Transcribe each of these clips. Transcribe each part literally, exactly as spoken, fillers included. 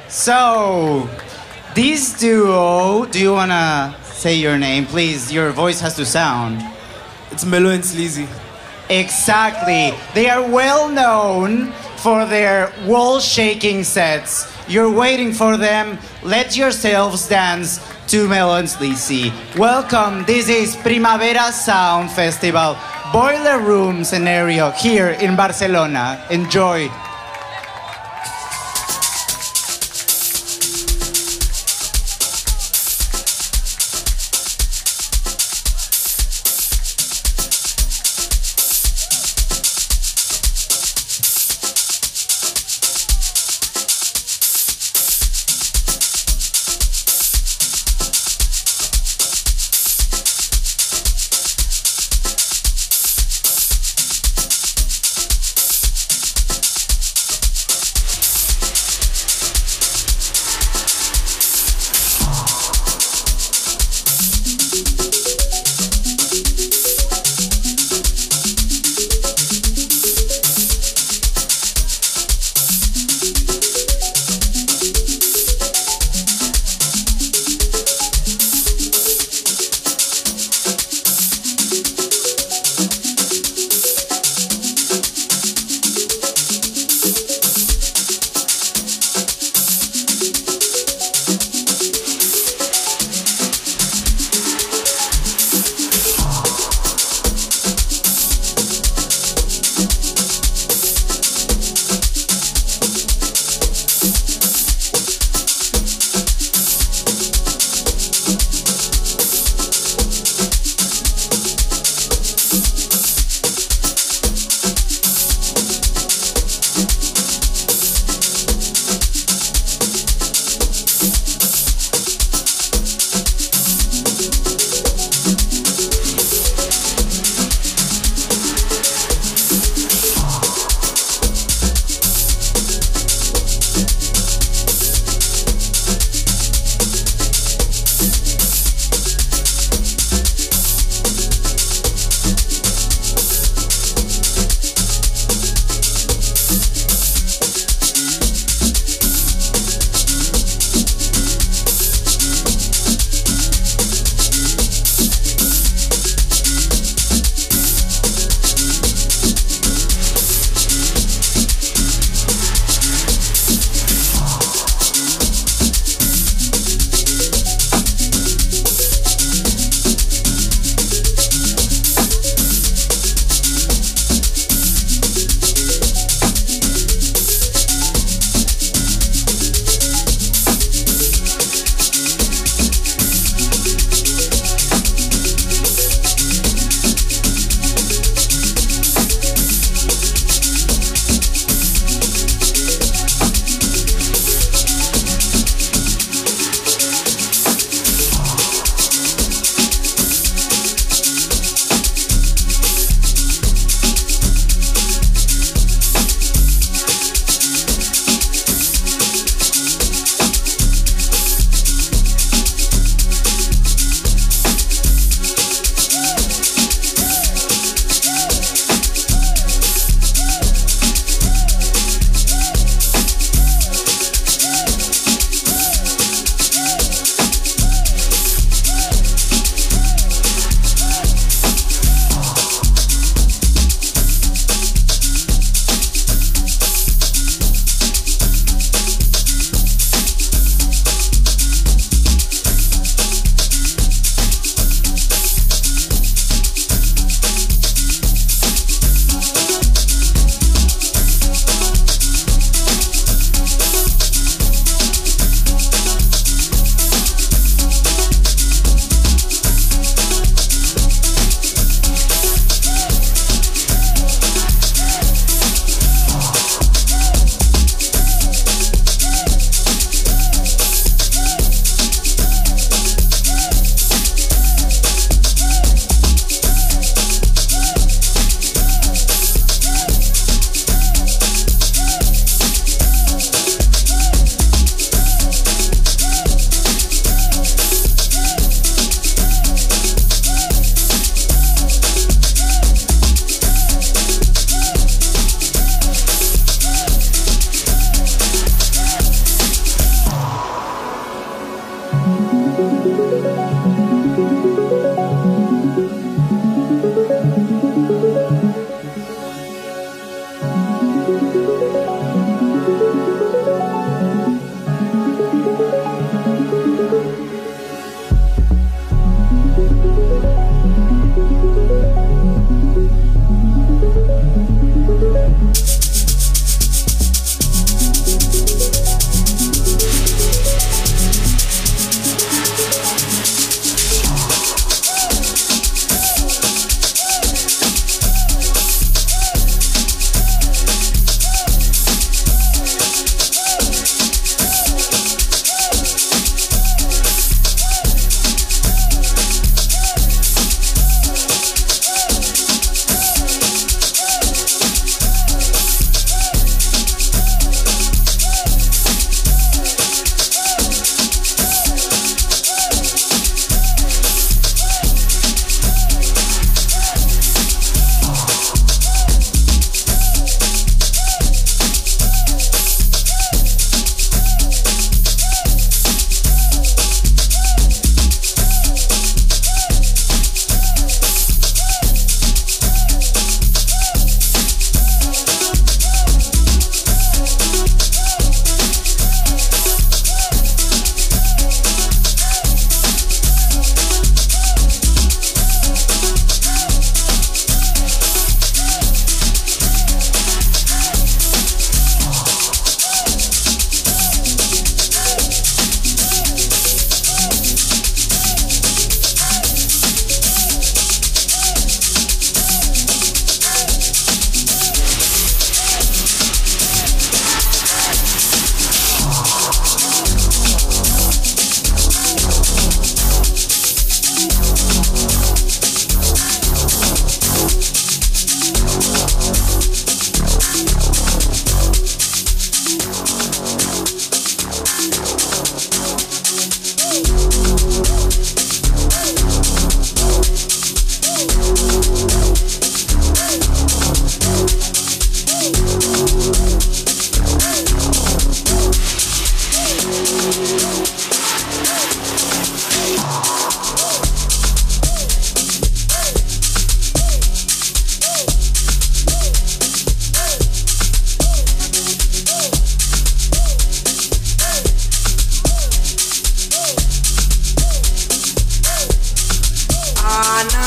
So, this duo, do you want to say your name, please? Your voice has to sound. It's Melo and Sleazy. Exactly. They are well known for their wall-shaking sets. You're waiting for them. Let yourselves dance to Melo and Sleazy. Welcome. This is Primavera Sound Festival, Boiler Room scenario here in Barcelona. Enjoy.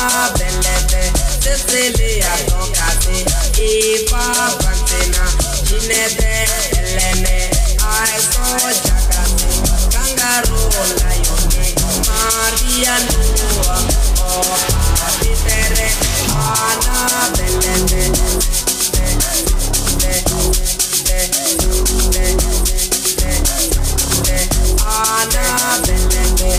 belete Cecilia tocate Ipa Francina Ginete Elene I saw Jacate Kangaroo Lione Maria Nua Opa Pitere Ana belete Ana belete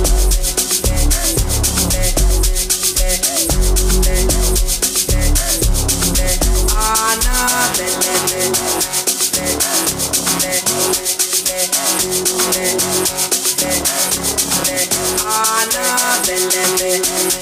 Ana belete Ana belete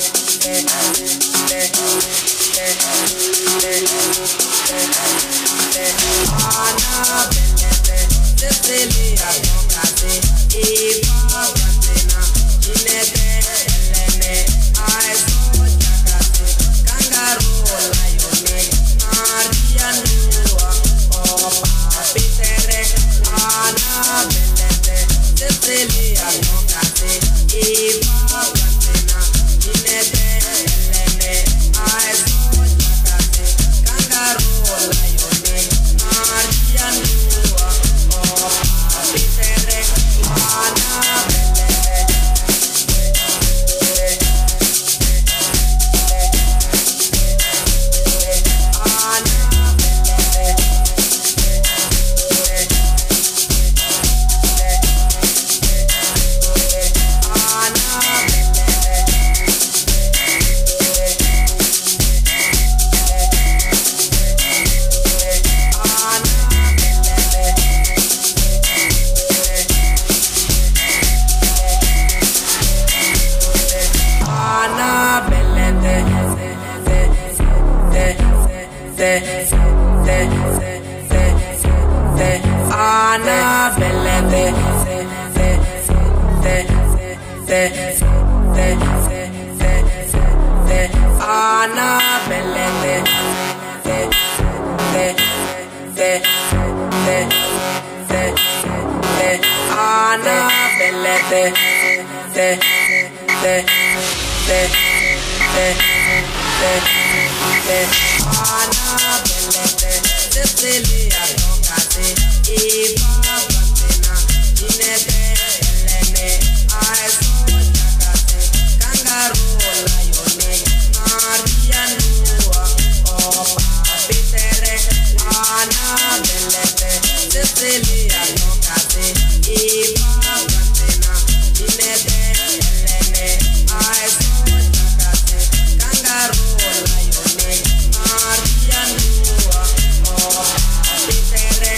Ana belete Cecilia tocate Ipa Francina Ginete Elene I saw Jacate Kangaroo Lione Maria Nua Opa Pitere Ana belete Cecilia tocate Ipa Francina Ginete Elene I saw Jacate Kangaroo Lione Maria Nua Opa Pitere Ana belete Cecilia tocate Ipa Francina Ginete Elene I saw Jacate Kangaroo Lione Maria Nua Opa Pitere Ana belete Cecilia tocate Ipa Francina Ginete Elene I saw Jacate Kangaroo Lione Maria Nua Opa Pitere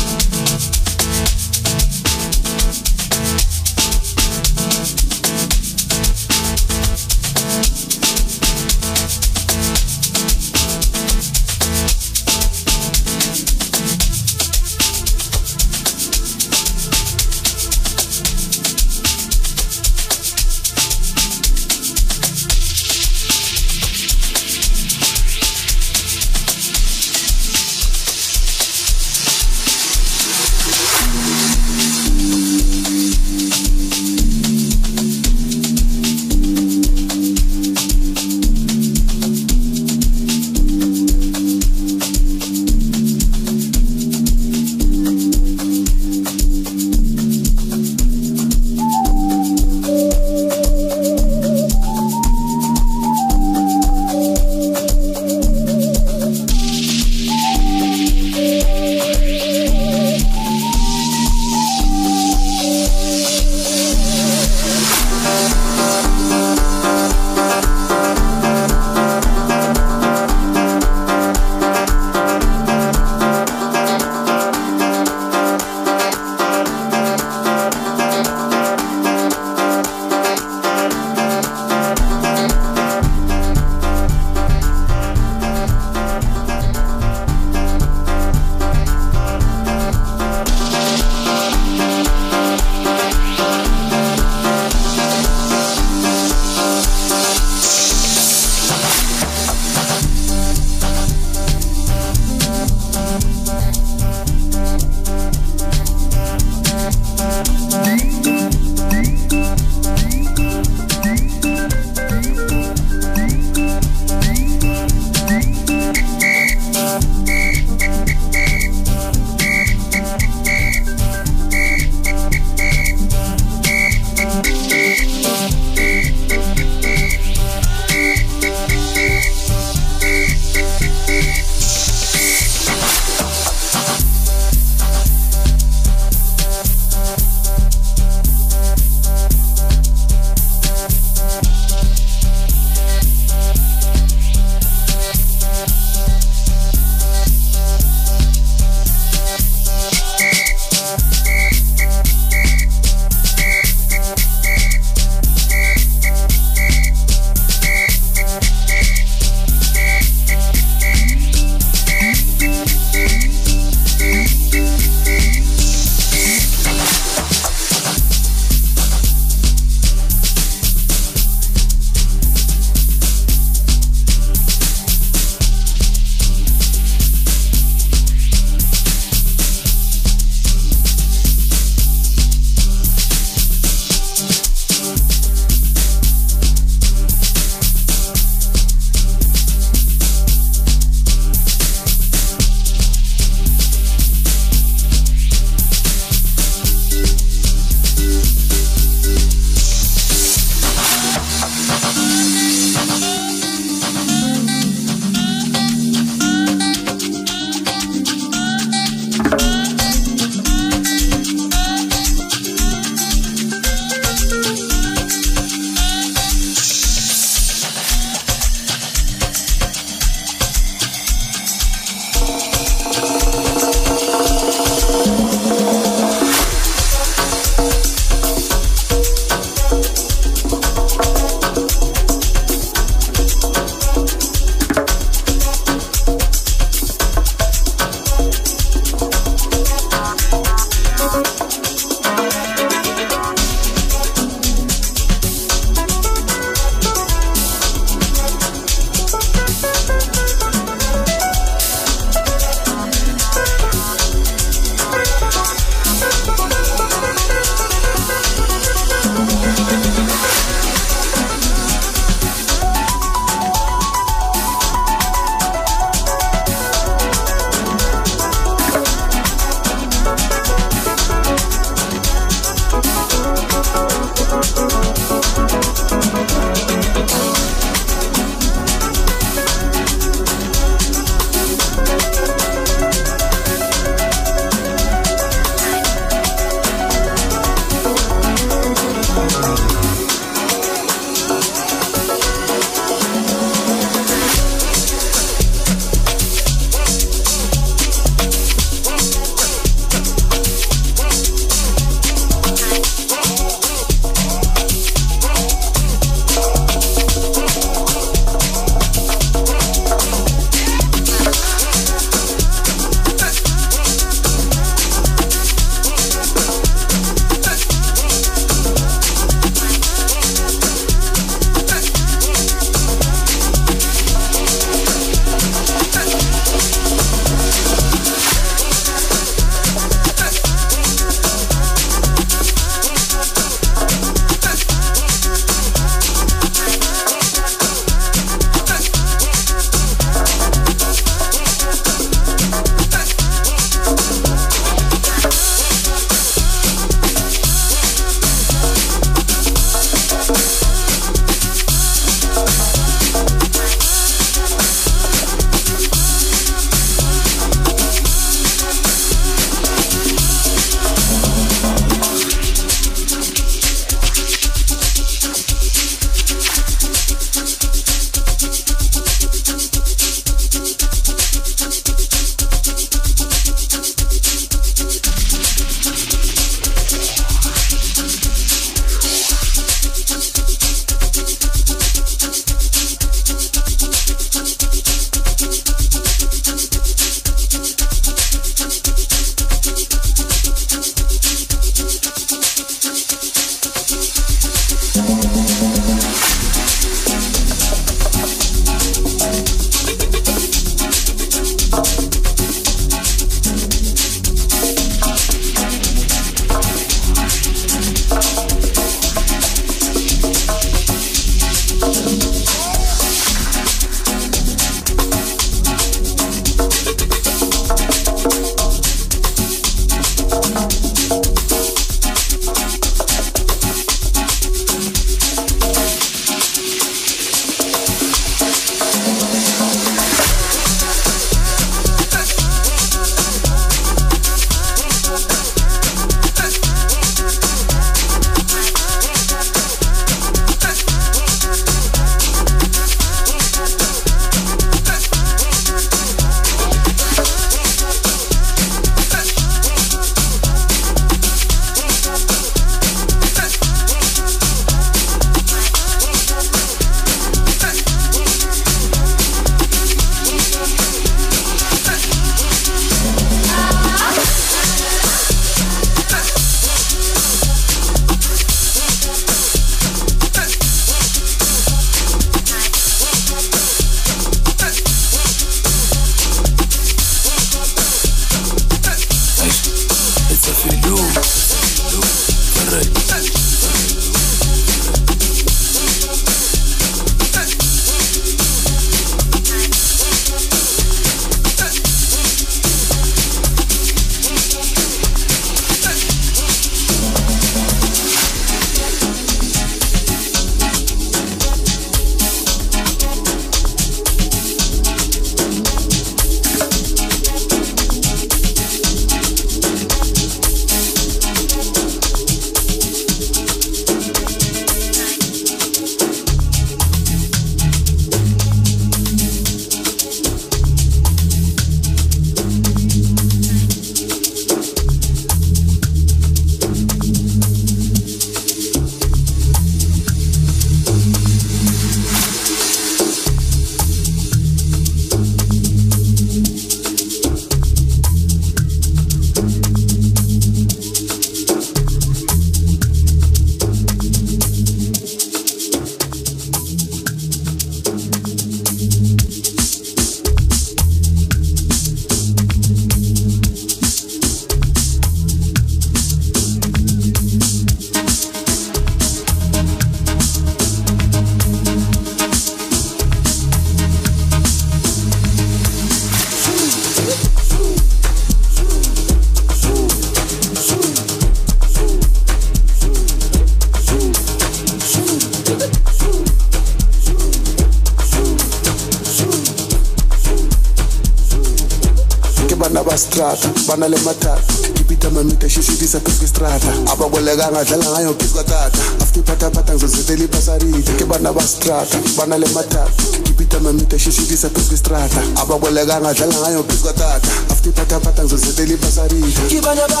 strata bana le matata kipita mamita shishidisa kuske strata ababolega ngadlala ngayo pizwa tata after pata pata ngizoziteli pasarita ke bana ba strata bana le matata kipita mamita shishidisa kuske strata ababolega ngadlala ngayo pizwa tata after pata pata ngizoziteli pasarita ke bana ba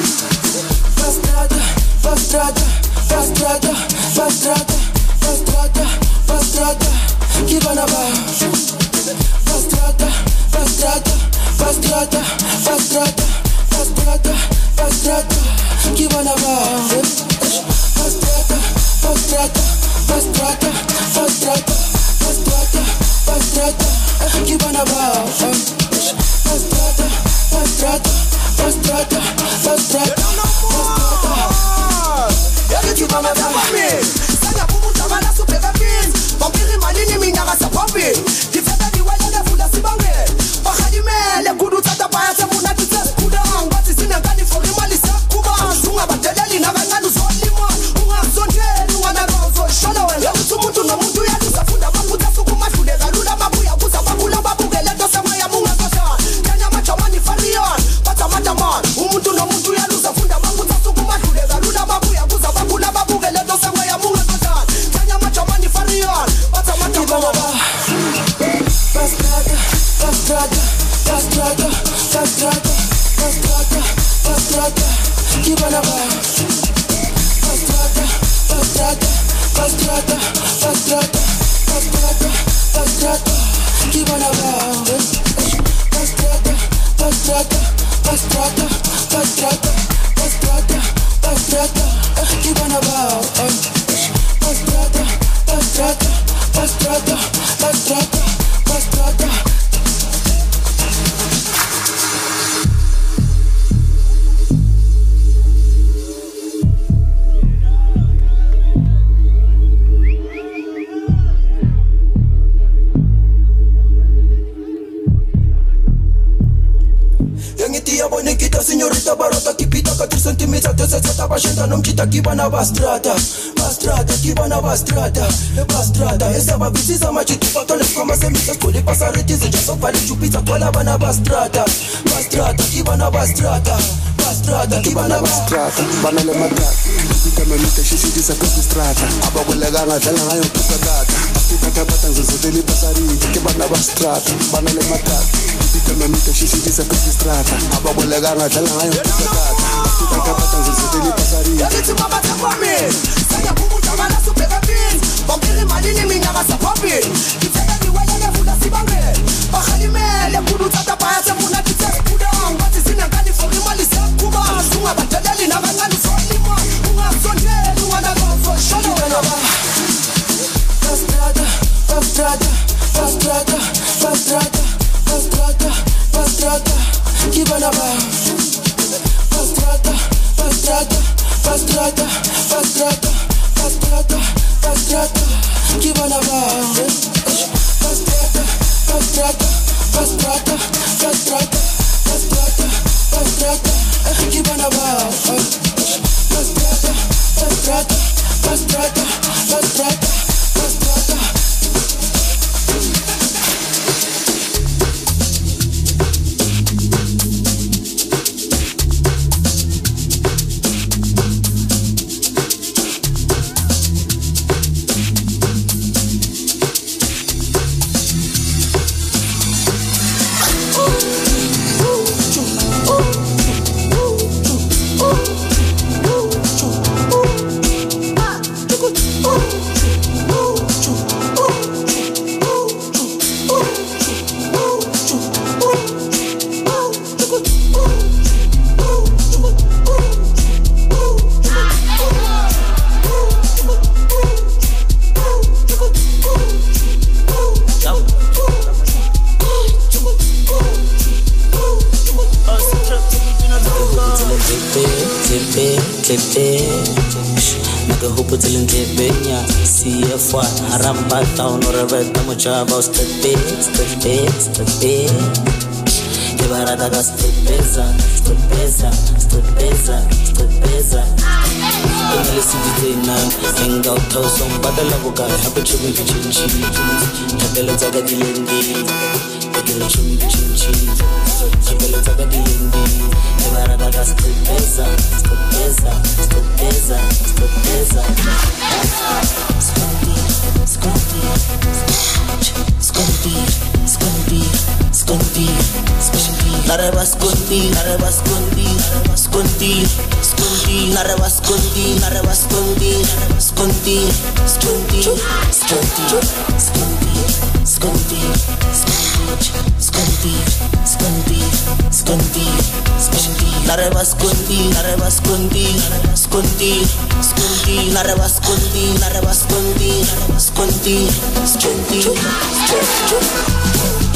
strata strata strata strata strata strata ke bana ba strata strata Fastrata, fastrata, fastrata, fastrata, que vai na barra. Fastrata, fastrata, fastrata, fastrata, fastrata, fastrata, que vai na barra. Fastrata, fastrata, fastrata, fastrata, fastrata. Eu que vai na barra. Sai a bubu tava na super capim. Vampire malini minha raça papi. De festa de uela da fula se bangue. Le kudu tata pa se muna tse kuda ngati sina kani fori malisa kuba zunga bateleli na ngana zolima unga zonje unga na go Pastrata, pastrata, keep on about. Pastrata, pastrata, pastrata, pastrata, pastrata, pastrata, keep on about. Pastrata, pastrata, pastrata, pastrata, pastrata. Bonita señorita barata que pita cuatro centímetros de sesenta bajenta no mchita kibana bastrata bastrata kibana bastrata bastrata esa babisiza machitu patones como semillas puede pasar retize ya son vale chupita toda bana bastrata bastrata kibana bastrata bastrata kibana bastrata bana le mata pita mamita shishi disa pesu strata aba wala ganga dala ngayo pusatata pita tabata nzozeli pasari kibana bastrata bana le mata pita mamita shishi disa pesu strata aba wala ganga dala ngayo pusatata pita tabata nzozeli pasari yakithi mama takwami saya bubu tabala supeka pin bombele malini minyaka sapopi kiteka niwele ngefuna sibange bakhalimele kudu tata baya semuna kiteka kudang bathi sinangani for imali sekuba sunga badaleli nabangani solima ungasondeli ungana go sholo pastrata pastrata pastrata pastrata pastrata pastrata kibana ba pastrata pastrata pastrata pastrata pastrata pastrata kibana ba pastrata pastrata pastrata pastrata pastrata pastrata kibana ba pastrata pastrata pastrata pastrata pastrata. Town or a red Tamuchaba, step big, step big, step big. Kebarada, step pesa, step pesa, step pesa, step pesa. English City now, hang out house on Badalabuka, happy to be chinchi. Tabella Zagadilindi, Tabella Chumi Chinchi, Tabella Zagadilindi. Kebarada, step pesa, step pesa, step pesa, step pesa. Scotty, Scotty, Scotty, Scotty, Scotty, Nareva Scotty, Nareva Scotty, Scotty, Scotty, Nareva Scotty, Nareva Scotty, Scotty, Scotty, Scotty, Scotty, Scotty, Scotty, Scotty, Scotty, Scotty, Nareva Scotty, Nareva Scotty, Scotty, Scotty, Nareva Scotty, Nareva Scotty, Scotty, Scotty, Scotty.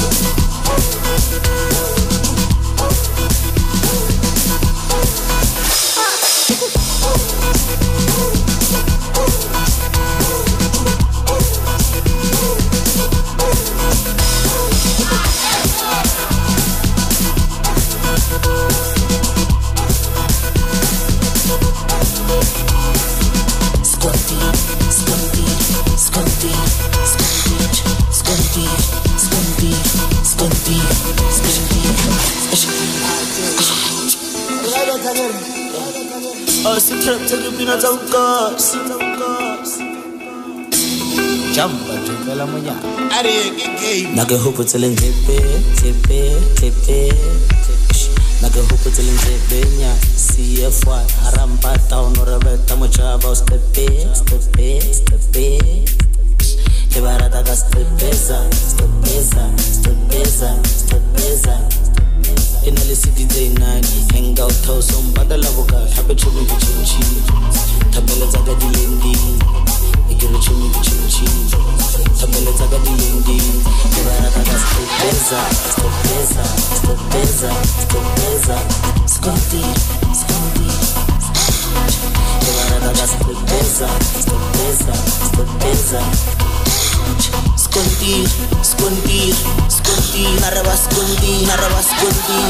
Naga hopo telling tepe, tepe, tepe. Naga hopo telling tepe nya. C F Y haramba town or a red tamuchaba stepe, stepe, stepe. Kebarada ka stripeza, stripeza, stripeza, stripeza. In a city day night, hang out house on Badalaboka, happy to me chinchi. Tabela zaga di lendi, ikiro chumi chinchi. Tabela zaga di lendi, ibarata ka stripeza, stripeza, stripeza, stripeza. Scotty, Scotty. Ibarata ka stripeza, stripeza, stripeza. Scotty, Scotty, Scotty. Naraba Scotty, naraba Scotty.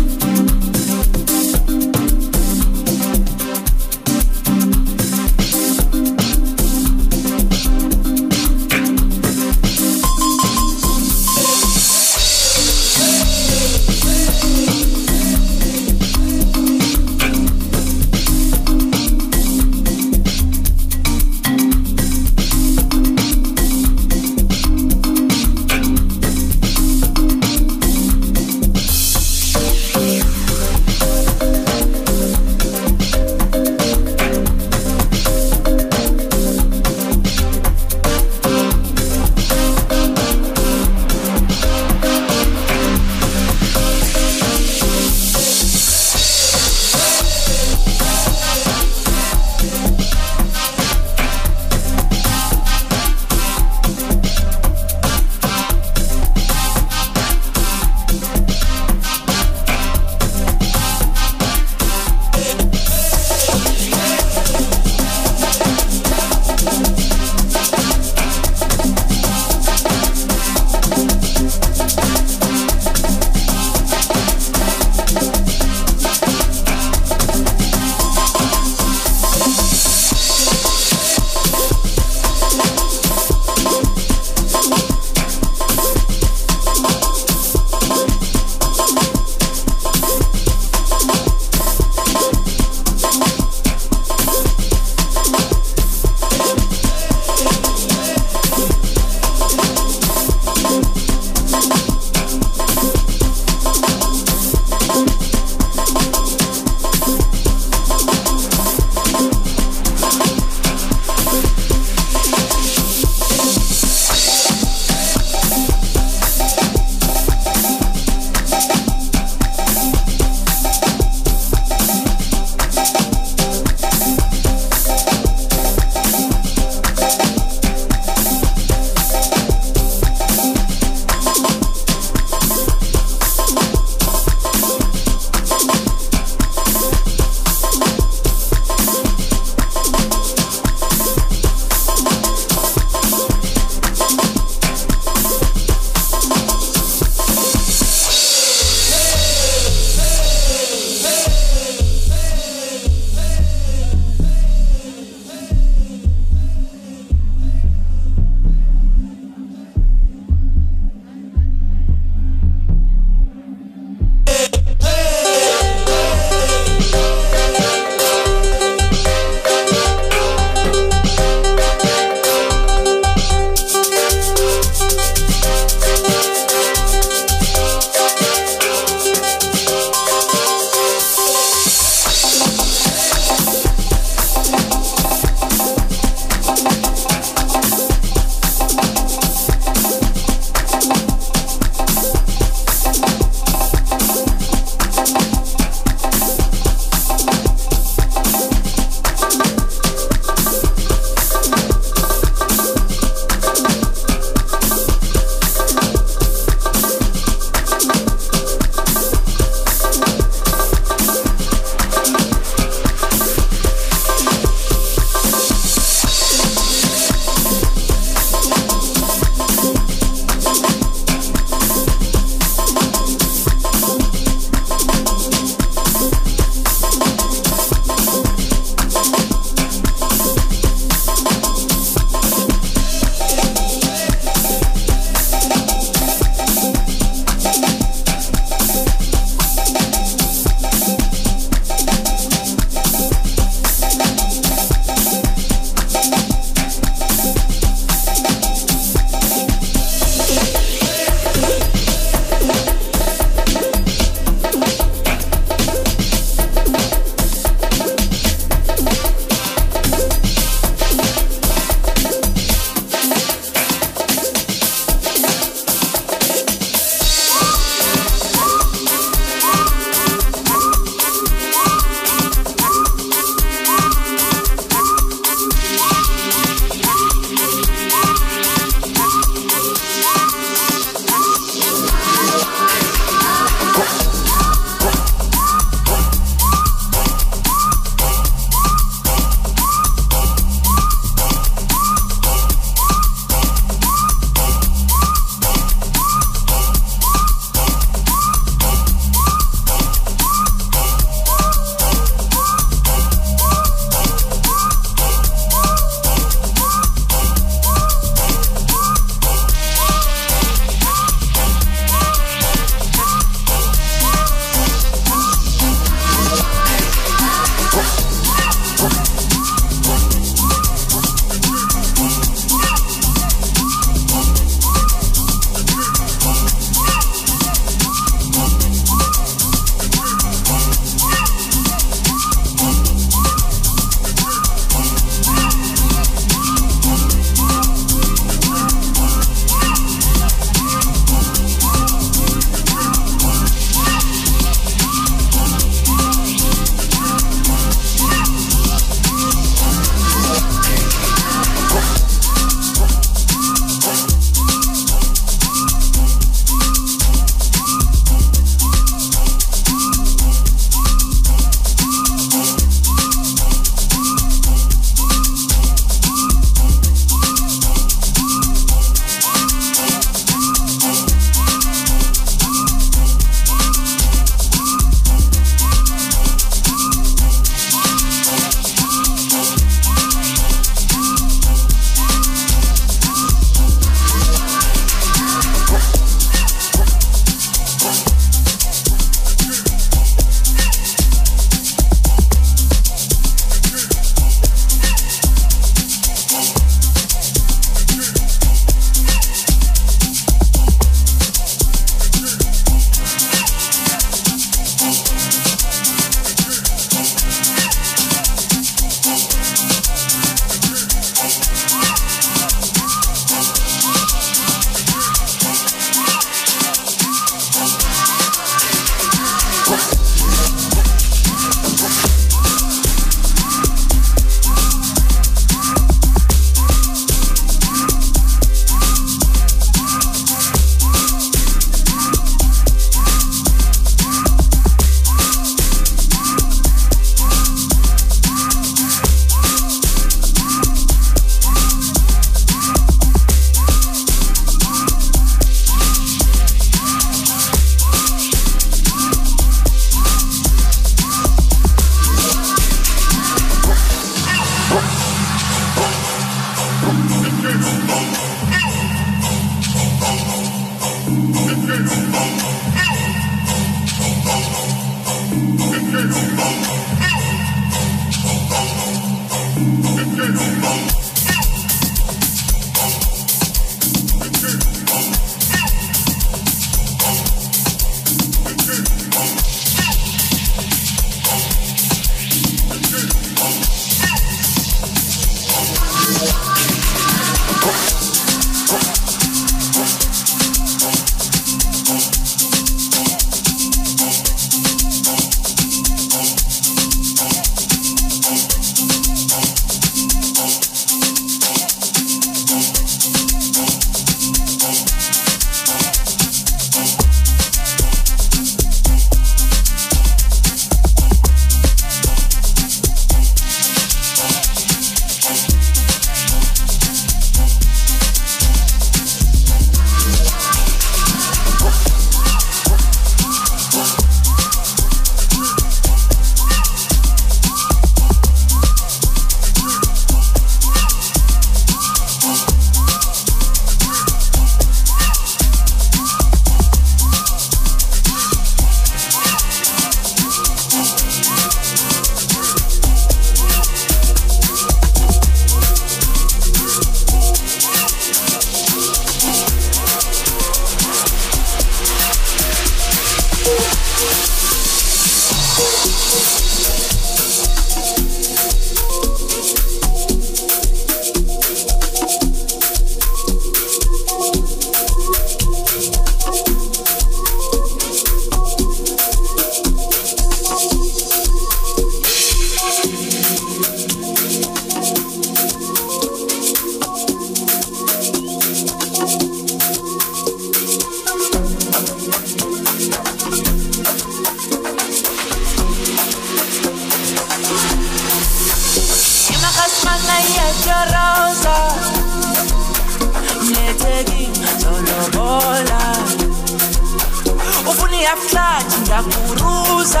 uyaflathi ngiyakuruza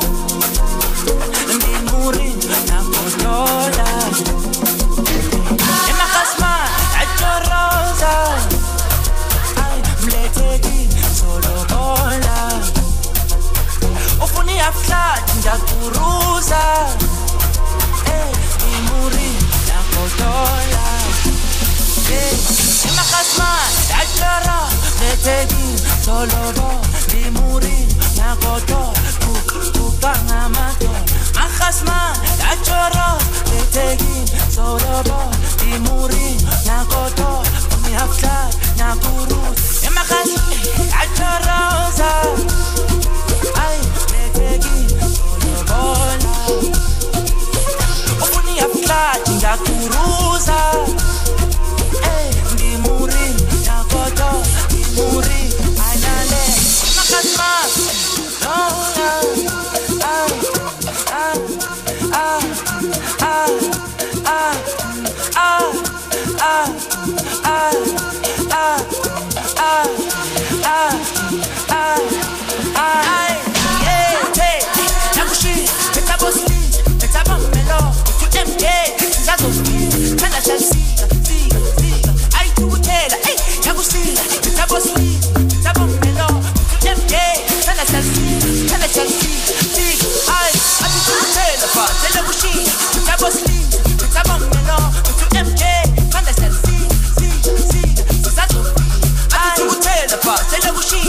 ngimuri nakotola emakasman ajoroza ay mletheki solobola ufuna uyaflathi ngiyakuruza eh ngimuri nakotola emakasman ajoro mletheki solobo ngimuri nakotola ukangamato Akhasman, Achoro, Tetegin, Solobo, Dimuri, Nakoto, Miafla, Nakuru, Emakas, Achorosa, Ay, Tetegin, Solobola, Opuni Afla, Nakurusa, Eh, Dimuri, Nakoto, Dimuri, Ainale, Makasman, no, no, ah. Tell